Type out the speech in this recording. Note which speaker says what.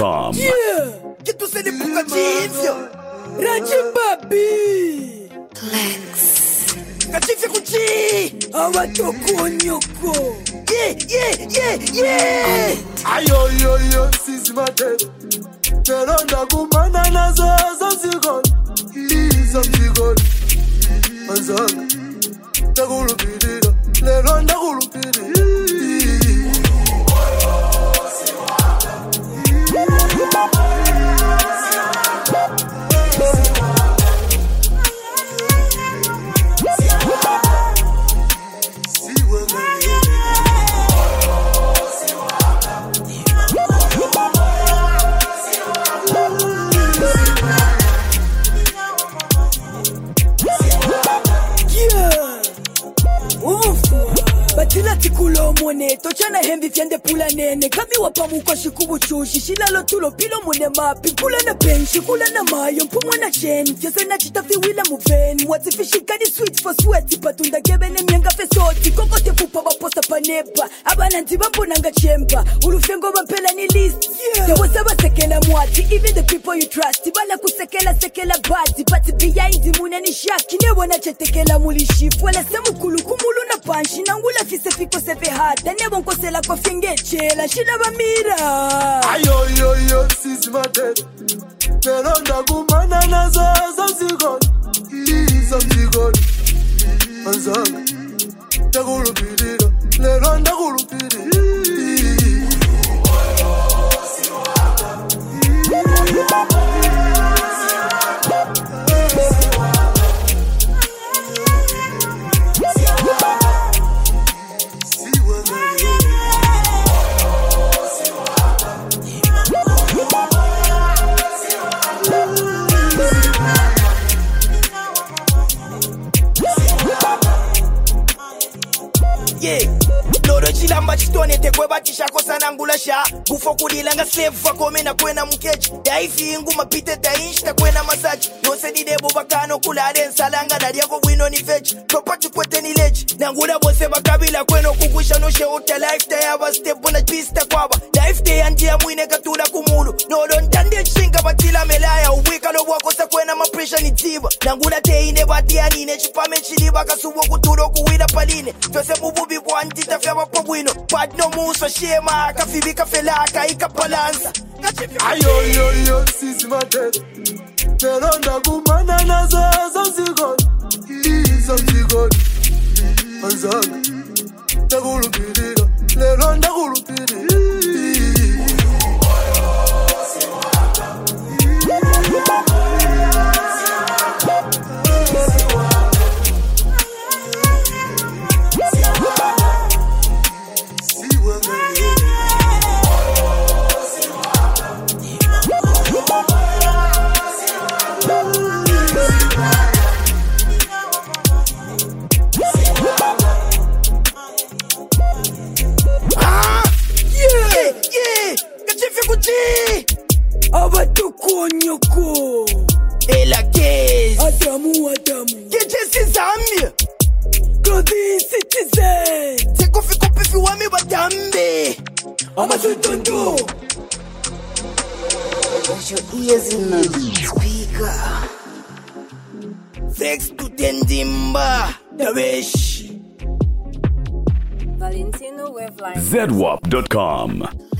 Speaker 1: ZWAP.com.
Speaker 2: Que tu se lipuka jivyo Rajibabi
Speaker 3: Lex
Speaker 2: Kachifya kuchi Awatoko nyoko Yeah
Speaker 4: Ayo sisi matero Teronda kumana nazo zigol Izo mzigol Manzanga Takulupirira Lero ndakulupirira
Speaker 2: Batila tikulo mone tochana hembi fiende pula nene kami wapamuko shikubu chushi shilalo tulo pilo mune mapi kula na penshi kula na mayo mpumwa na chen fyose na chitafi wila muveni watifishika ni sweet for sweaty patunda kebene mienga fesoti koko te pupa waposta panepa abana ntibambo nanga chemba ulufengo bampela ni list There was a sekela mwati even the people you trust ibala kusekela badi but behind the moon ni shaki ne wana chetekela mulishifu wala semu kulu kumulu na panshi nangula fise fiko sefe hata ne bonko sela ko fingechela shina bamira
Speaker 4: Ayo sisi matero Teronda kumana nazo zigol Izo mzigol Manzanga Takulupirira Lero ndakulupirira
Speaker 2: Loro chilamba chitone tekwe batisha kosa nangulasha Bufo kudila nga slave fakome na kwena mkechi Daifi ingu mapite dainshta kwena masachi Nose ni debo bakano kulade nsalanga na diako wino ni fechi Propati kwete ni lechi Nangula bose bakabila kweno kukwisha no sheota Life day aba step na pista kwaba Life day anjia mwine katula kumulu Nolo ntande chinga batila melaya Uwika no wakosa kwena mapresha ni tiba Nangula te ine bati anine Chipame chiliba kasubo kuturo kuwida paline Fyose mububi bwanti tafya wapabwino Bad no muso shema Kafibi kafelaka ikapalanza
Speaker 4: Ayo sisi matero Teronda kumana nazo zigol Izo mzigol Manzanga Takulupirira Lero ndakulupirira
Speaker 2: Abatuko nyoko Ela kes Adamu Kejesi Zambia Clothing citizen Teko fiko pifi wame batambe Amasutondo
Speaker 3: Put your ears in the speaker
Speaker 2: Flex to Tendimba Dawesh
Speaker 5: Valentino Waveline
Speaker 1: ZWAP.com.